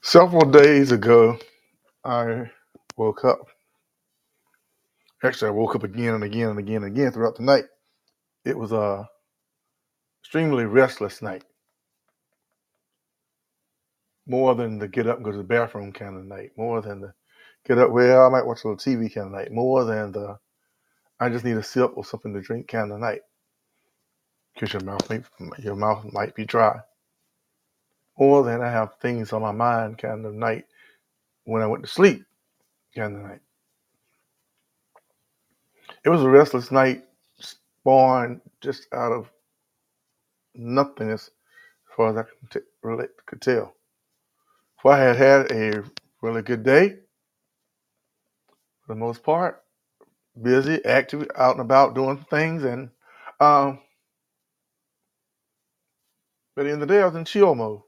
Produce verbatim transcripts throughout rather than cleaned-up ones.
Several days ago, I woke up. Actually, I woke up again and again and again and again throughout the night. It was a extremely restless night, more than the get up and go to the bathroom kind of night, more than the get up, well, I might watch a little T V kind of night, more than the I just need a sip or something to drink kind of night, because your mouth may, your mouth might be dry, more than I have things on my mind kind of night when I went to sleep kind of night. It was a restless night born just out of nothingness, as far as I could, t- relate, could tell. If I had had a really good day, for the most part, busy, active, out and about doing things, and um, by the end of the day, I was in chill mode.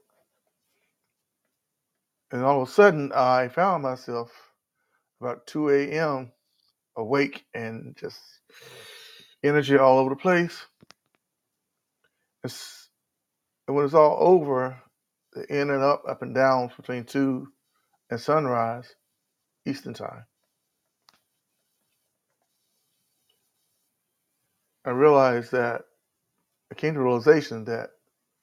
And all of a sudden, I found myself about two a.m. awake and just energy all over the place. It's, and when it's all over, the in and up, up and down between two and sunrise, Eastern time, I realized that I came to the realization that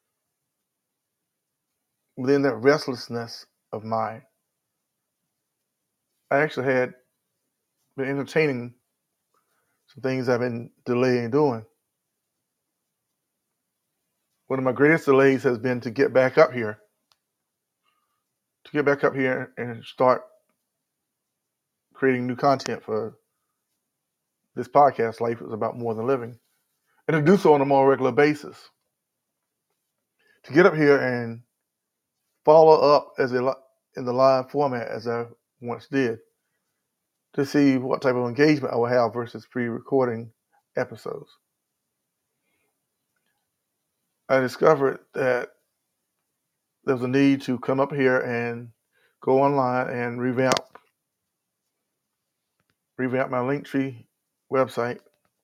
within that restlessness of mine, I actually had been entertaining some things I've been delaying doing. One of my greatest delays has been to get back up here, to get back up here and start creating new content for this podcast, Life is About More Than Living, and to do so on a more regular basis. To get up here and follow up as a in the live format as I once did, to see what type of engagement I will have versus pre-recording episodes. I discovered that there was a need to come up here and go online and revamp revamp my Linktree website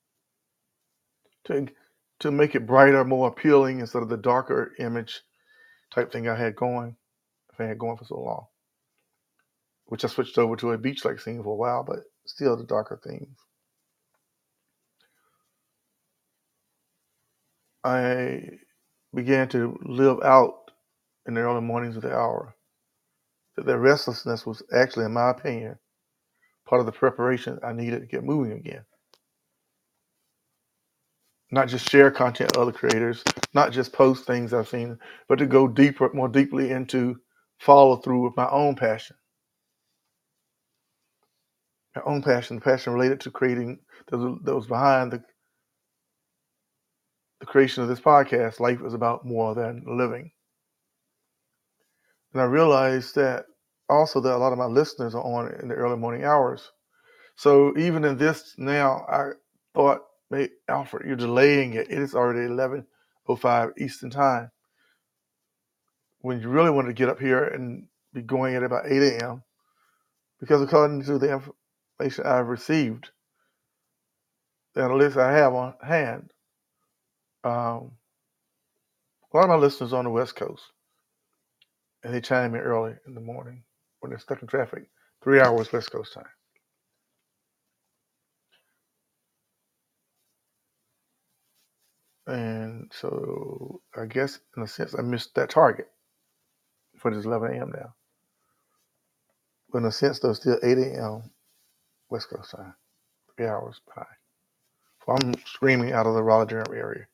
to to make it brighter, more appealing instead of the darker image type thing I had going. I had going for so long, which I switched over to a beach-like scene for a while, but still the darker themes. I began to live out in the early mornings of the hour that the restlessness was actually, in my opinion, part of the preparation I needed to get moving again. Not just share content with other creators, not just post things I've seen, but to go deeper, more deeply into follow through with my own passion. My own passion, the passion related to creating, that was, that was behind the, the creation of this podcast, Life is About More Than Living. And I realized that also that a lot of my listeners are on in the early morning hours. So even in this now, I thought, hey, Alfred, you're delaying it. It is already eleven oh five Eastern time. When you really want to get up here and be going at about eight a.m. because according to the information I've received, the analytics I have on hand, um, a lot of my listeners are on the West Coast, and they chime in early in the morning when they're stuck in traffic, three hours West Coast time. And so I guess in a sense I missed that target for this eleven a.m. now. But in a sense, though, still eight a.m. West Coast time, three hours behind. So I'm screaming out of the Raleigh-Durham area.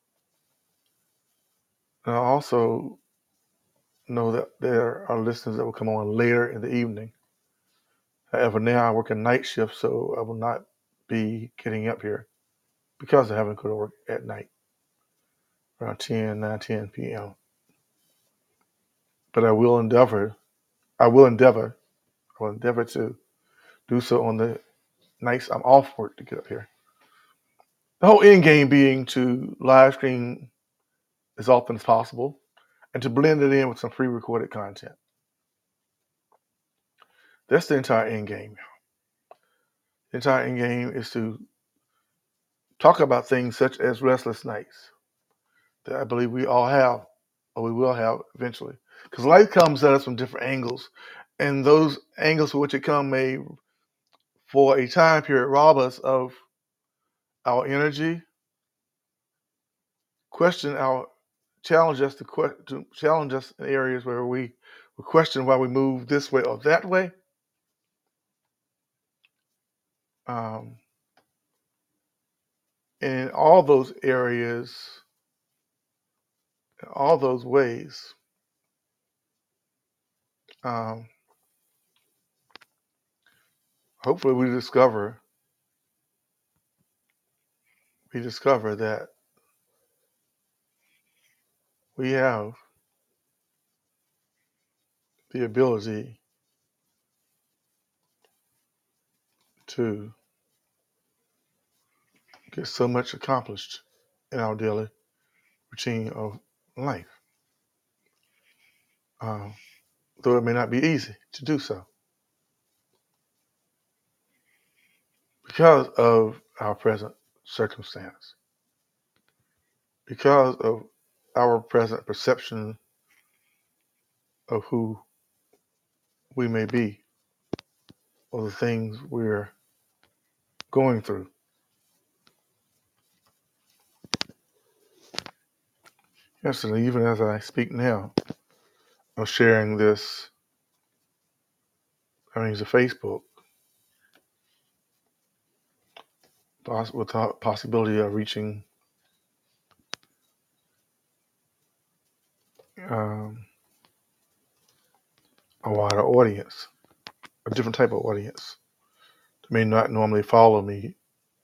And I also know that there are listeners that will come on later in the evening. However, now I work a night shift, so I will not be getting up here because I haven't go to work at night around ten, nine, ten p.m. But I will endeavor, I will endeavor, I will endeavor to do so on the nights I'm off work to get up here. The whole end game being to live stream as often as possible and to blend it in with some pre-recorded content. That's the entire end game. The entire end game is to talk about things such as restless nights that I believe we all have or we will have eventually. Because life comes at us from different angles, and those angles for which it comes may, for a time period, rob us of our energy, question our, challenge us to, que- to challenge us in areas where we, we question why we move this way or that way. Um, in all those areas, in all those ways, um, hopefully we discover we discover that we have the ability to get so much accomplished in our daily routine of life, um, though it may not be easy to do so because of our present circumstance, because of our present perception of who we may be or the things we're going through. Yesterday, even as I speak now, I'm sharing this, I mean, it's a Facebook, with the possibility of reaching um, a wider audience, a different type of audience that may not normally follow me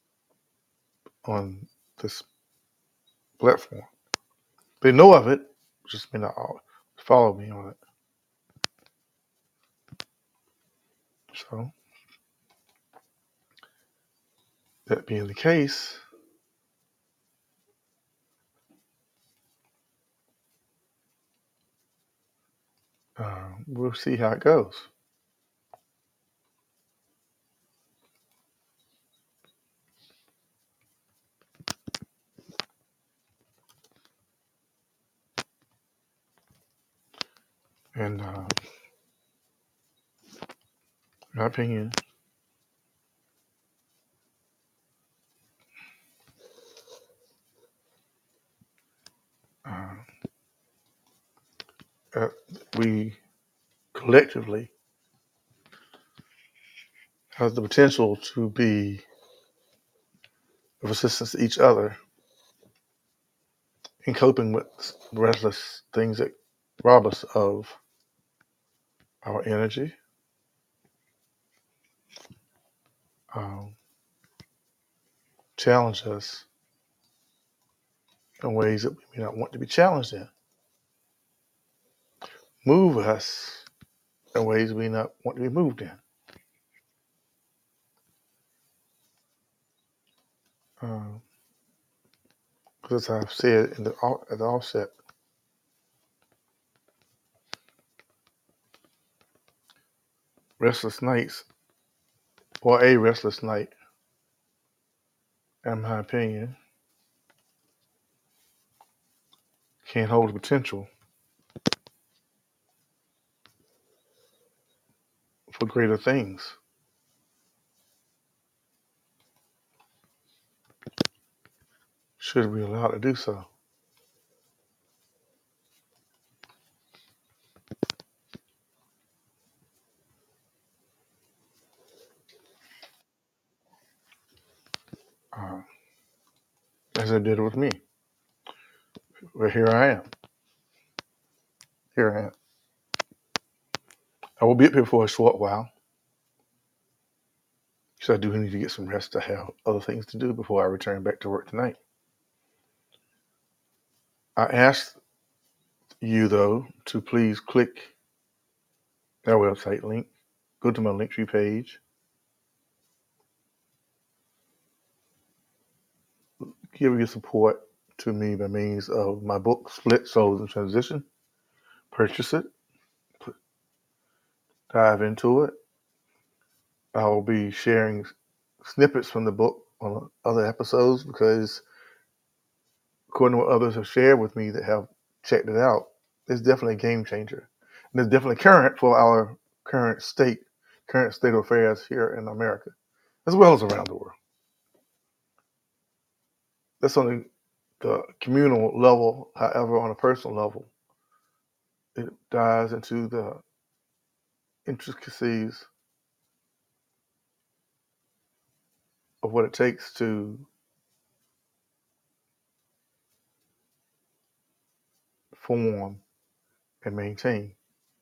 on this platform. They know of it, just may not follow me on it. So, that being the case, uh, we'll see how it goes. And uh, in my opinion, uh, uh, we collectively have the potential to be of assistance to each other in coping with restless things that rob us of our energy, um, challenge us in ways that we may not want to be challenged in, move us in ways we not want to be moved in. Um, as I've said in the, at the offset, restless nights, or a restless night, in my opinion, can hold the potential for greater things. Should we allow it to do so? Uh, as it did with me. Well, here I am. Here I am. I will be up here for a short while because I do need to get some rest. I have other things to do before I return back to work tonight. I asked you, though, to please click our website link, go to my Linktree page, give your support to me by means of my book, Split Souls in Transition. Purchase it, dive into it. I will be sharing snippets from the book on other episodes because, according to what others have shared with me that have checked it out, is definitely a game changer. And it's definitely current for our current state, current state of affairs here in America, as well as around the world. That's on the communal level. However, on a personal level, it dives into the intricacies of what it takes to form and maintain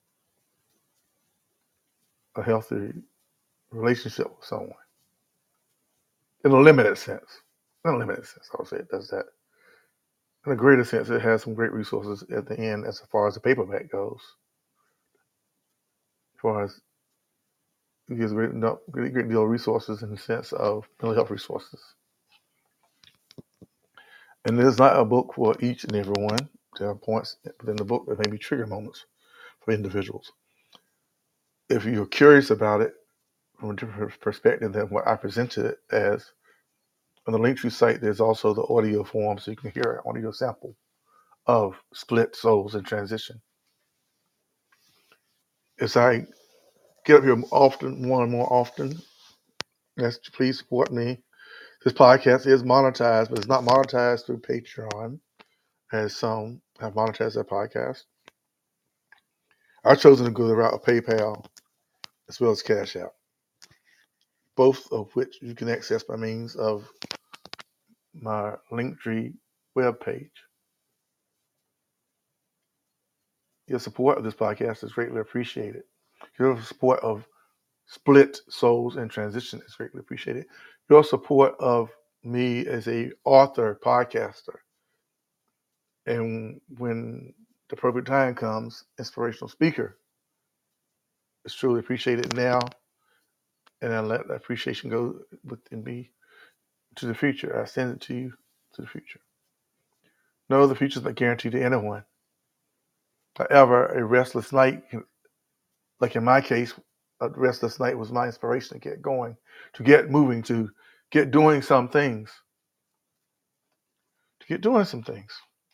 a healthy relationship with someone in a limited sense. In a limited sense, I would say it does that. In a greater sense, it has some great resources at the end as far as the paperback goes. As far as it gives a great, great, great deal of resources in the sense of mental health resources. And it is not a book for each and every one. There are points within the book that may be trigger moments for individuals. If you're curious about it from a different perspective than what I presented it as, on the Linktree site, there's also the audio form, so you can hear an audio sample of Split Souls in Transition. As I get up here often, more and more often, yes, please support me. This podcast is monetized, but it's not monetized through Patreon, as some have monetized their podcast. I've chosen to go the route of PayPal as well as Cash App, both of which you can access by means of my Linktree webpage. Your support of this podcast is greatly appreciated. Your support of Split Souls in Transition is greatly appreciated. Your support of me as a author, podcaster, and when the perfect time comes, inspirational speaker, is truly appreciated now, and I let that appreciation go within me to the future. I send it to you to the future. No, the future is not guaranteed to anyone. However, a restless night, like in my case, a restless night was my inspiration to get going, to get moving, to get doing some things, to get doing some things.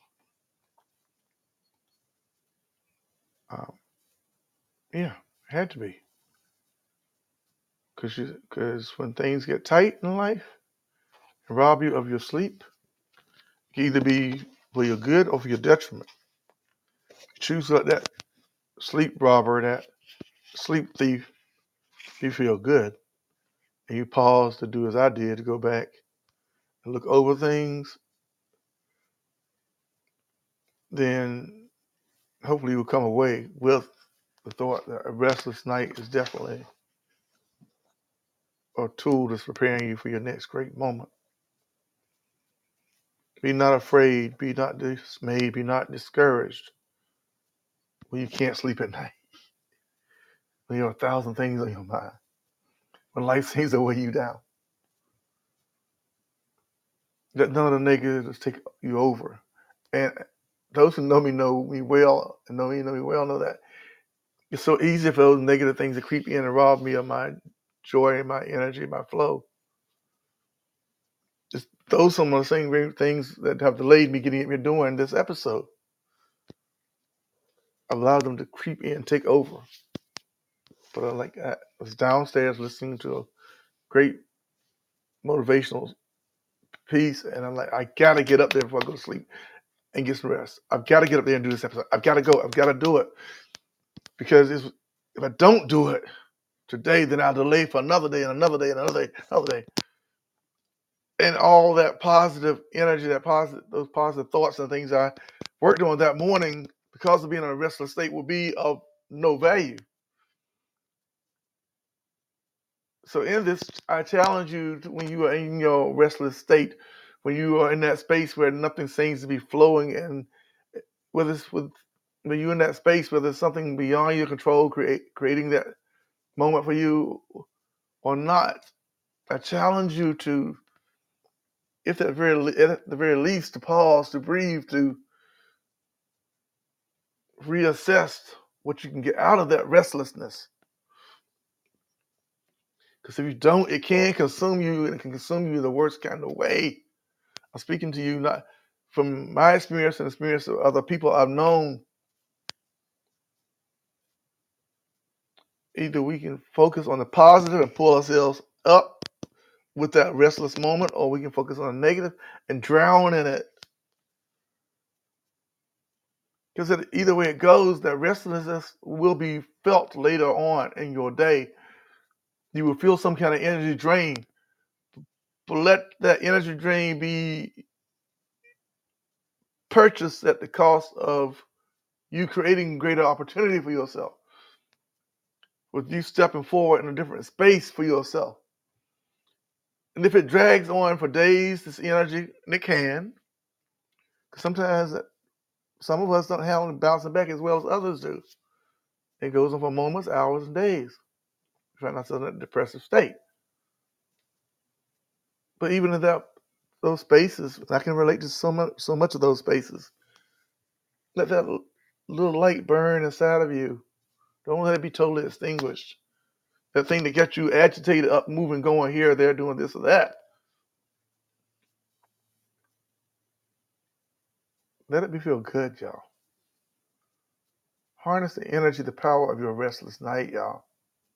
Um, yeah, it had to be. Because when things get tight in life and rob you of your sleep, it can either be for your good or for your detriment. You choose to let that sleep robber, that sleep thief, you feel good, and you pause to do as I did, to go back and look over things, then hopefully you'll come away with the thought that a restless night is definitely a tool that's preparing you for your next great moment. Be not afraid, be not dismayed, be not discouraged when you can't sleep at night, when you have a thousand things on your mind, when life seems to weigh you down. Let none of the negatives take you over. And those who know me know me well, and know me know me well, know that it's so easy for those negative things to creep in and rob me of my joy, my energy, my flow. Just those are some of the same things that have delayed me getting me doing this episode. I've allowed them to creep in and take over. But I like I was downstairs listening to a great motivational piece, and I'm like, I gotta get up there before I go to sleep and get some rest. I've got to get up there and do this episode. I've got to go. I've got to do it. Because if I don't do it today, then I'll delay for another day and another day and another day, another day. And all that positive energy, that positive, those positive thoughts and things I worked on that morning, because of being in a restless state, will be of no value. So in this, I challenge you to, when you are in your restless state, when you are in that space where nothing seems to be flowing, and whether it's with when you're in that space where there's something beyond your control, create creating that moment for you or not, I challenge you to, if at the very at the very least, to pause, to breathe, to reassess what you can get out of that restlessness. Because if you don't, it can consume you, and it can consume you the worst kind of way. I'm speaking to you not from my experience and experience of other people I've known Either we can focus on the positive and pull ourselves up with that restless moment, or we can focus on the negative and drown in it. Because either way it goes, that restlessness will be felt later on in your day. You will feel some kind of energy drain. But let that energy drain be purchased at the cost of you creating greater opportunity for yourself, with you stepping forward in a different space for yourself. And if it drags on for days, this energy, and it can, because sometimes some of us don't handle it bouncing back as well as others do. It goes on for moments, hours, and days. Try not to in a depressive state. But even in that those spaces, I can relate to so much, so much of those spaces. Let that little light burn inside of you. Don't let it be totally extinguished. That thing that gets you agitated, up, moving, going here, there, doing this or that. Let it be feel good, y'all. Harness the energy, the power of your restless night, y'all.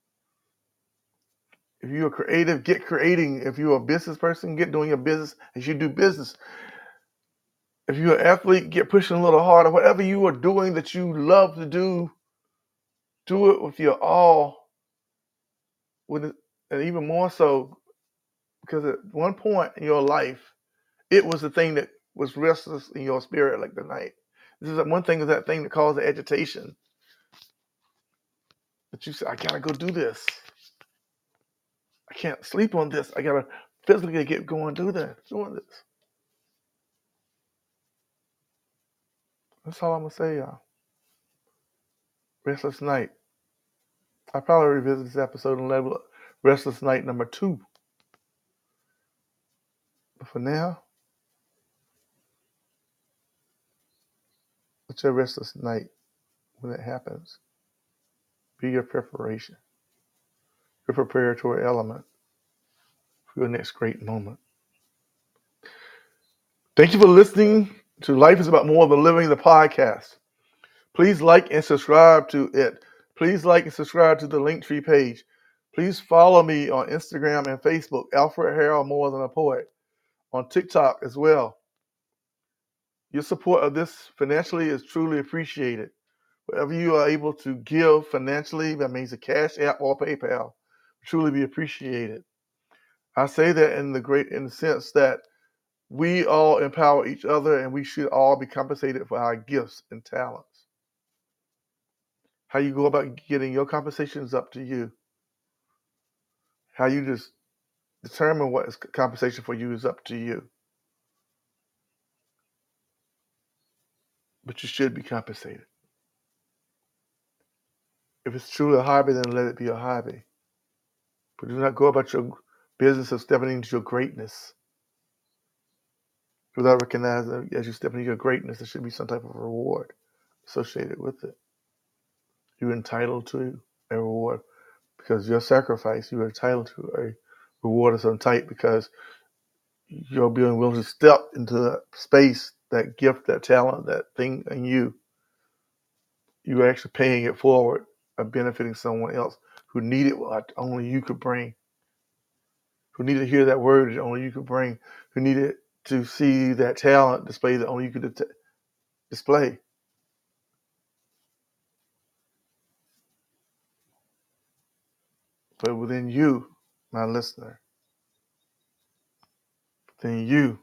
If you're creative, get creating. If you're a business person, get doing your business as you do business. If you're an athlete, get pushing a little harder. Whatever you are doing that you love to do, do it with your all. With it, and even more so, because at one point in your life, it was the thing that was restless in your spirit, like the night. This is one thing is that thing that caused the agitation. That you say, I gotta go do this. I can't sleep on this. I gotta physically get going, do that, doing this. That's all I'm gonna say, y'all. Restless night. I probably revisit this episode and level Restless Night number two. But for now, it's your restless night when it happens. Be your preparation, your preparatory element for your next great moment. Thank you for listening to Life is About More Than Living, the podcast. Please like and subscribe to it. Please like and subscribe to the Linktree page. Please follow me on Instagram and Facebook, Alfred Harold More Than a Poet, on TikTok as well. Your support of this financially is truly appreciated. Whatever you are able to give financially, that means a Cash App or PayPal, truly be appreciated. I say that in the great in the sense that we all empower each other and we should all be compensated for our gifts and talents. How you go about getting your compensation is up to you. How you just determine what is compensation for you is up to you. But you should be compensated. If it's truly a hobby, then let it be a hobby. But do not go about your business of stepping into your greatness without recognizing as you step into your greatness, there should be some type of reward associated with it. You're entitled to a reward because your sacrifice, you're entitled to a reward of some type because you're being willing to step into that space, that gift, that talent, that thing in you. You're actually paying it forward and benefiting someone else who needed what only you could bring, who needed to hear that word that only you could bring, who needed to see that talent display that only you could det- display. But within you, my listener, within you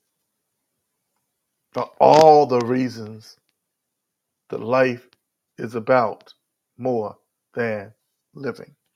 are all the reasons that life is about more than living.